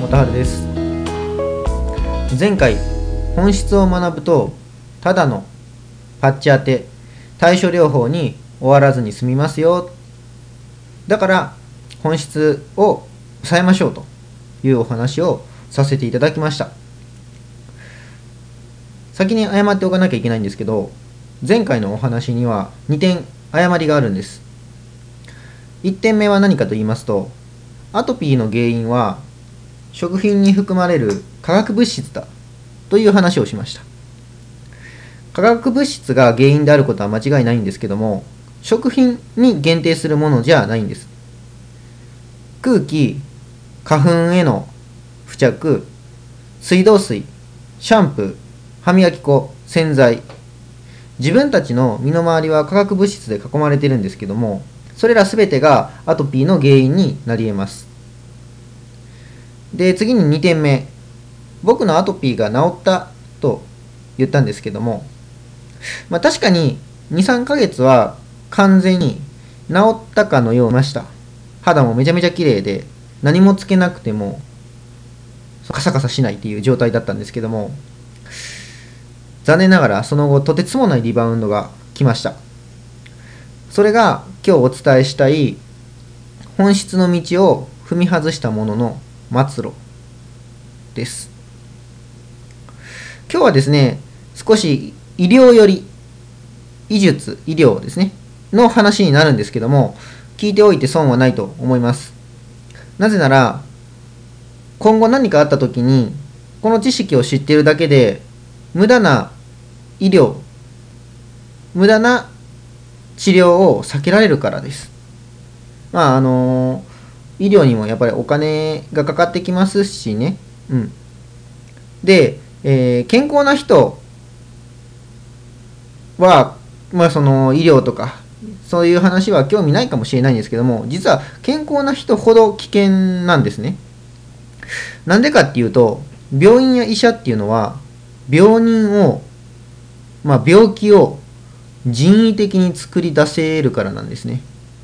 元春です。前回本質を学ぶとただのパッチ当て対処療法に終わらずに済みますよ。だから本質を抑えましょうというお話をさせていただきました。先に謝っておかなきゃいけないんですけど、前回のお話には2点誤りがあるんです。1点目は何かと言いますと、アトピーの原因は食品に含まれる化学物質だという話をしました。化学物質が原因であることは間違いないんですけども、食品に限定するものじゃないんです。空気、花粉への付着、水道水、シャンプー、歯磨き粉、洗剤、自分たちの身の回りは化学物質で囲まれているんですけども、それらすべてがアトピーの原因になり得ます。で、次に2点目。僕のアトピーが治ったと言ったんですけども、確かに2、3ヶ月は完全に治ったかのようにました。肌もめちゃめちゃ綺麗で、何もつけなくてもカサカサしないっていう状態だったんですけども、残念ながらその後とてつもないリバウンドが来ました。それが今日お伝えしたい本質の道を踏み外したものの末路です。今日はですね、少し医療より医術、医療ですねの話になるんですけども、聞いておいて損はないと思います。なぜなら今後何かあった時にこの知識を知っているだけで無駄な医療、無駄な治療を避けられるからです。医療にもやっぱりお金がかかってきますしね。で、健康な人は、その医療とかそういう話は興味ないかもしれないんですけども、実は健康な人ほど危険なんですね。なんでかっていうと、病院や医者っていうのは病人を、病気を人為的に作り出せるからなんですね。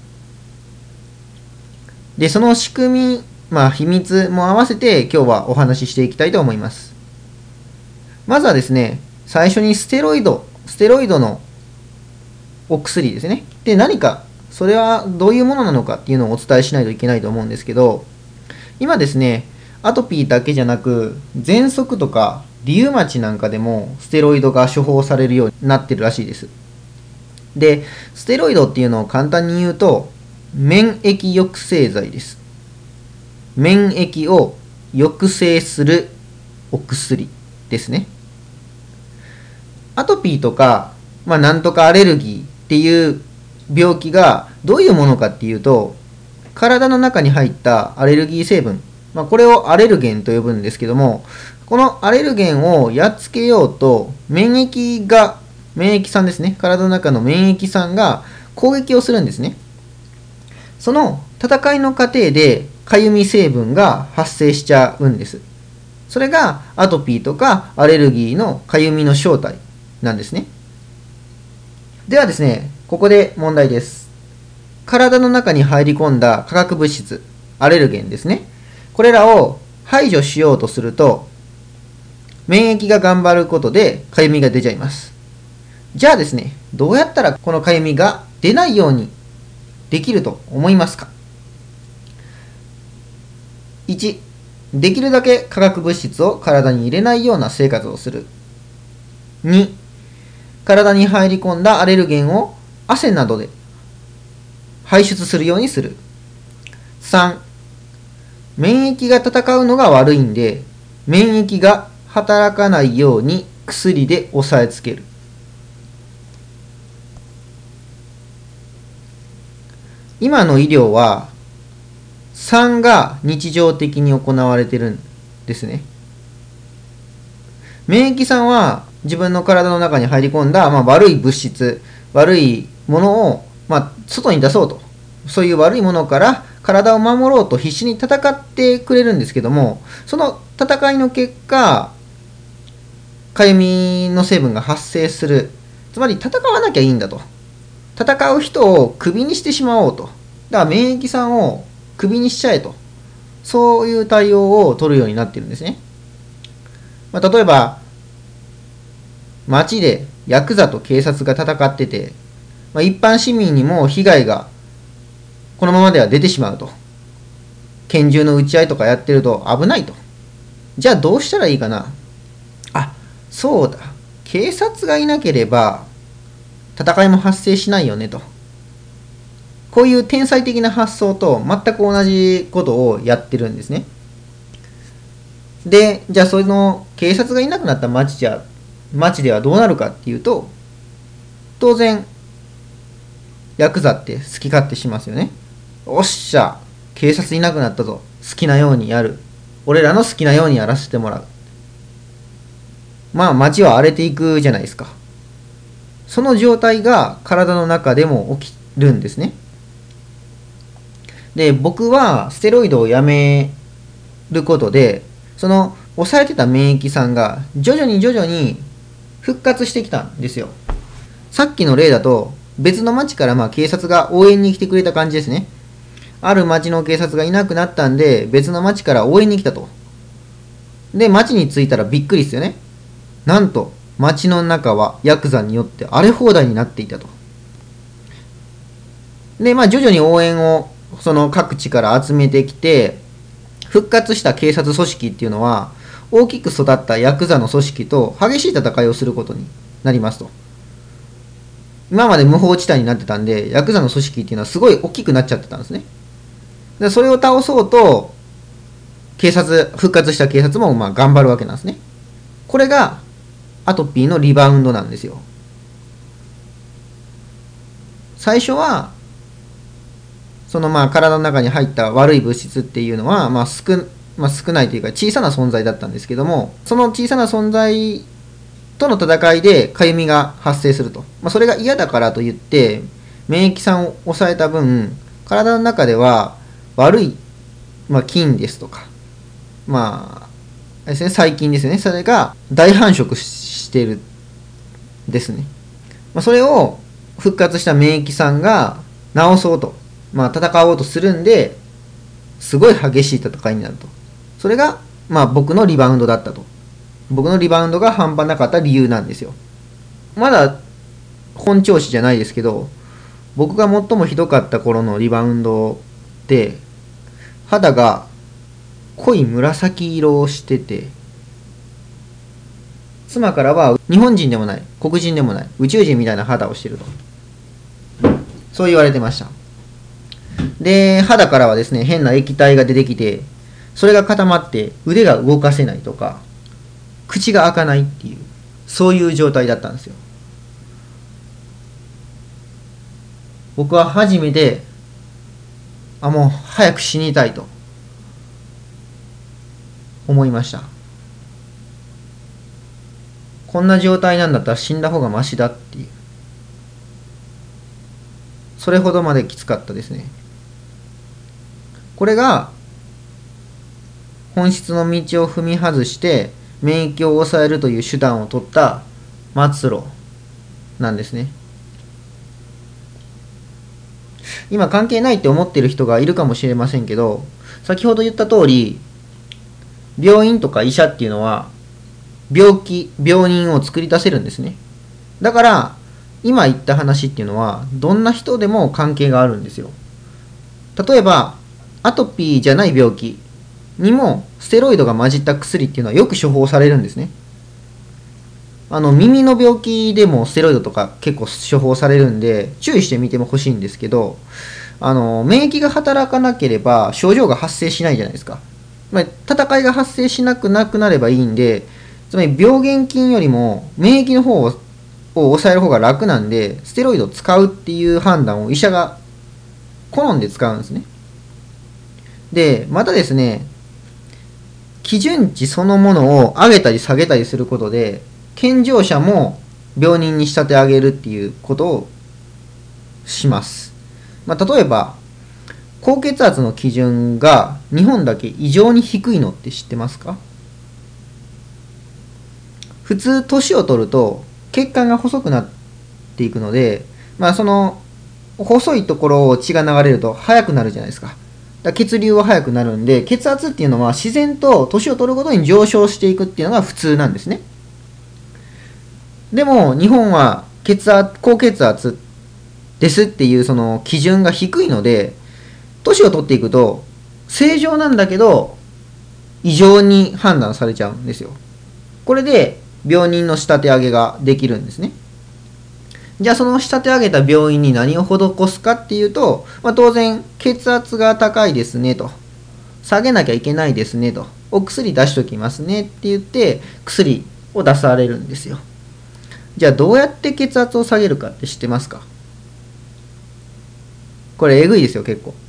で、その仕組み、秘密も合わせて今日はお話ししていきたいと思います。まずはですね、最初にステロイドのお薬ですね。で、何か、それはどういうものなのかっていうのをお伝えしないといけないと思うんですけど、今ですね、アトピーだけじゃなく、喘息とかリウマチなんかでもステロイドが処方されるようになってるらしいです。で、ステロイドっていうのを簡単に言うと、免疫抑制剤です。免疫を抑制するお薬ですね。アトピーとか、なんとかアレルギーっていう病気がどういうものかっていうと、体の中に入ったアレルギー成分、これをアレルゲンと呼ぶんですけども、このアレルゲンをやっつけようと免疫さんですね、体の中の免疫さんが攻撃をするんですね。その戦いの過程でかゆみ成分が発生しちゃうんです。それがアトピーとかアレルギーのかゆみの正体なんですね。ではですね、ここで問題です。体の中に入り込んだ化学物質、アレルゲンですね。これらを排除しようとすると、免疫が頑張ることでかゆみが出ちゃいます。じゃあですね、どうやったらこのかゆみが出ないようにできると思いますか？ 1、できるだけ化学物質を体に入れないような生活をする。2、体に入り込んだアレルゲンを汗などで排出するようにする。3、免疫が戦うのが悪いんで、免疫が働かないように薬で押さえつける。今の医療は3が日常的に行われているんですね。免疫さんは自分の体の中に入り込んだ、悪い物質、悪いものを、外に出そうと、そういう悪いものから体を守ろうと必死に戦ってくれるんですけども、その戦いの結果、かゆみの成分が発生する。つまり戦わなきゃいいんだと。戦う人をクビにしてしまおうと。だから免疫さんをクビにしちゃえとそういう対応を取るようになっているんですね。例えば、街でヤクザと警察が戦ってて、一般市民にも被害がこのままでは出てしまうと。拳銃の撃ち合いとかやってると危ないと。じゃあどうしたらいいかな。あ、そうだ。警察がいなければ戦いも発生しないよねと。こういう天才的な発想と全く同じことをやってるんですね。で、じゃあその警察がいなくなった街ではどうなるかっていうと、当然ヤクザって好き勝手しますよね。おっしゃ、警察いなくなったぞ。好きなようにやる。俺らの好きなようにやらせてもらう。街は荒れていくじゃないですか。その状態が体の中でも起きるんですね。で、僕はステロイドをやめることで、その抑えてた免疫さんが徐々に復活してきたんですよ。さっきの例だと別の町から警察が応援に来てくれた感じですね。ある町の警察がいなくなったんで別の町から応援に来たと。で、町に着いたらびっくりですよね。なんと町の中はヤクザによって荒れ放題になっていたと。で、徐々に応援をその各地から集めてきて、復活した警察組織っていうのは大きく育ったヤクザの組織と激しい戦いをすることになりますと。今まで無法地帯になってたんで、ヤクザの組織っていうのはすごい大きくなっちゃってたんですね。で、それを倒そうと復活した警察も頑張るわけなんですね。これがアトピーのリバウンドなんですよ。最初はその体の中に入った悪い物質っていうのは少ないというか小さな存在だったんですけども、その小さな存在との戦いでかゆみが発生すると。それが嫌だからといって免疫さんを抑えた分、体の中では悪い、菌ですとかですね、細菌ですね、それが大繁殖しているですね。それを復活した免疫さんが治そうと戦おうとするんで、すごい激しい戦いになると。それが僕のリバウンドだったと。僕のリバウンドが半端なかった理由なんですよ。まだ本調子じゃないですけど、僕が最もひどかった頃のリバウンドで肌が濃い紫色をしてて、妻からは日本人でもない黒人でもない宇宙人みたいな肌をしてると、そう言われてました。で、肌からはですね、変な液体が出てきて、それが固まって腕が動かせないとか、口が開かないっていう、そういう状態だったんですよ。僕は初めて、もう早く死にたいと思いました。こんな状態なんだったら死んだ方がマシだっていう、それほどまできつかったですね。これが本質の道を踏み外して免疫を抑えるという手段を取った末路なんですね。今関係ないって思っている人がいるかもしれませんけど、先ほど言った通り、病院とか医者っていうのは病人を作り出せるんですね。だから今言った話っていうのはどんな人でも関係があるんですよ。例えばアトピーじゃない病気にもステロイドが混じった薬っていうのはよく処方されるんですね。耳の病気でもステロイドとか結構処方されるんで注意してみてもほしいんですけど、免疫が働かなければ症状が発生しないじゃないですか。戦いが発生しなくなればいいんで、つまり病原菌よりも免疫の方を抑える方が楽なんで、ステロイドを使うっていう判断を医者が好んで使うんですね。で、またですね、基準値そのものを上げたり下げたりすることで、健常者も病人に仕立て上げるっていうことをします。例えば、高血圧の基準が日本だけ異常に低いのって知ってますか？普通、年を取ると血管が細くなっていくので、その細いところを血が流れると速くなるじゃないですか。 血流は速くなるんで、血圧っていうのは自然と年を取るごとに上昇していくっていうのが普通なんですね。でも日本は高血圧ですっていうその基準が低いので、年を取っていくと正常なんだけど異常に判断されちゃうんですよ。これで病人の仕立て上げができるんですね。じゃあその仕立て上げた病院に何を施すかっていうと、当然血圧が高いですねと、下げなきゃいけないですねと、お薬出しときますねって言って薬を出されるんですよ。じゃあどうやって血圧を下げるかって知ってますか？これえぐいですよ結構。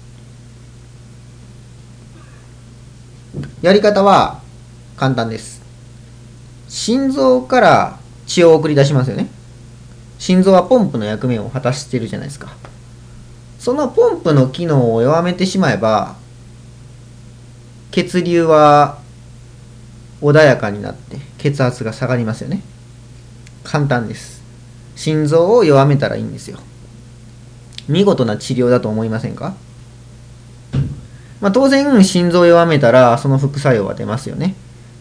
やり方は簡単です。心臓から血を送り出しますよね。心臓はポンプの役目を果たしているじゃないですか。そのポンプの機能を弱めてしまえば、血流は穏やかになって血圧が下がりますよね。簡単です。心臓を弱めたらいいんですよ。見事な治療だと思いませんか？当然心臓を弱めたらその副作用は出ますよね。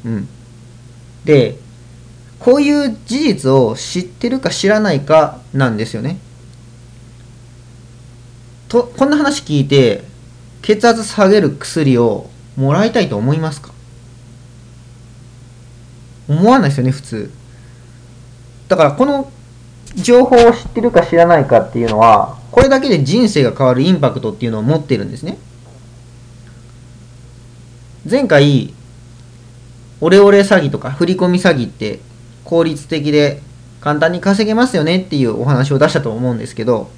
で、こういう事実を知ってるか知らないかなんですよね。こんな話聞いて血圧下げる薬をもらいたいと思いますか？思わないですよね普通。だからこの情報を知ってるか知らないかっていうのは、これだけで人生が変わるインパクトっていうのを持ってるんですね。前回オレオレ詐欺とか振り込み詐欺って効率的で簡単に稼げますよねっていうお話を出したと思うんですけど、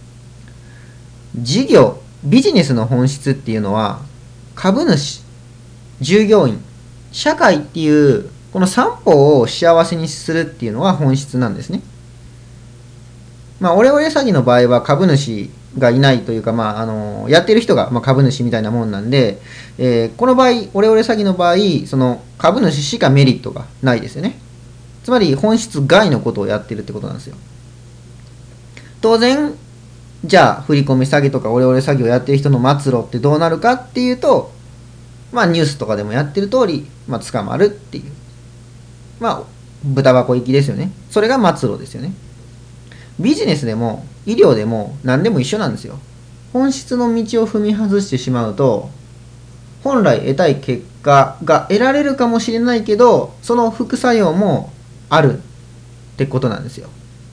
ビジネスの本質っていうのは株主、従業員、社会っていうこの三方を幸せにするっていうのが本質なんですね。オレオレ詐欺の場合は株主がいないというか、やってる人が株主みたいなもんなんで、この場合、オレオレ詐欺の場合、その株主しかメリットがないですよね。つまり本質外のことをやってるってことなんですよ。当然、じゃあ振り込み詐欺とかオレオレ詐欺をやってる人の末路ってどうなるかっていうと、ニュースとかでもやってる通り、捕まるっていう。豚箱行きですよね。それが末路ですよね。ビジネスでも医療でも何でも一緒なんですよ。本質の道を踏み外してしまうと、本来得たい結果が得られるかもしれないけど、その副作用もあるってことなんですよ。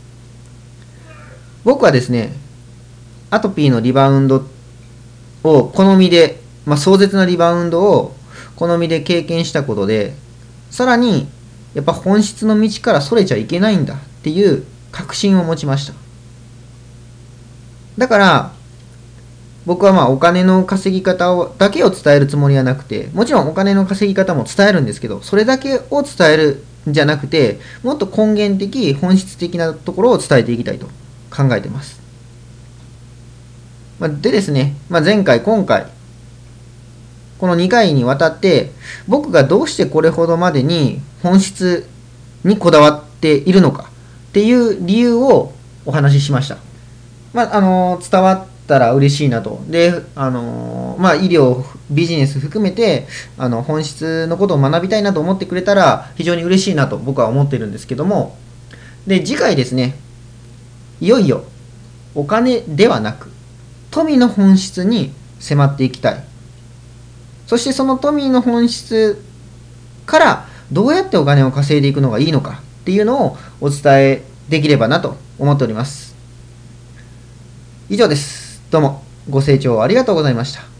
僕はですね、アトピーのリバウンドを好みで、壮絶なリバウンドを好みで経験したことで、さらにやっぱ本質の道からそれちゃいけないんだっていう確信を持ちました。だから僕はお金の稼ぎ方だけを伝えるつもりはなくて、もちろんお金の稼ぎ方も伝えるんですけど、それだけを伝えるんじゃなくて、もっと根源的本質的なところを伝えていきたいと考えています。でですね、前回今回この2回にわたって僕がどうしてこれほどまでに本質にこだわっているのかっていう理由をお話ししました。伝わったら嬉しいなと。で、医療、ビジネス含めて本質のことを学びたいなと思ってくれたら非常に嬉しいなと僕は思ってるんですけども、で次回ですね、いよいよお金ではなく富の本質に迫っていきたい。そしてその富の本質からどうやってお金を稼いでいくのがいいのかっていうのをお伝えできればなと思っております。以上です。どうもご清聴ありがとうございました。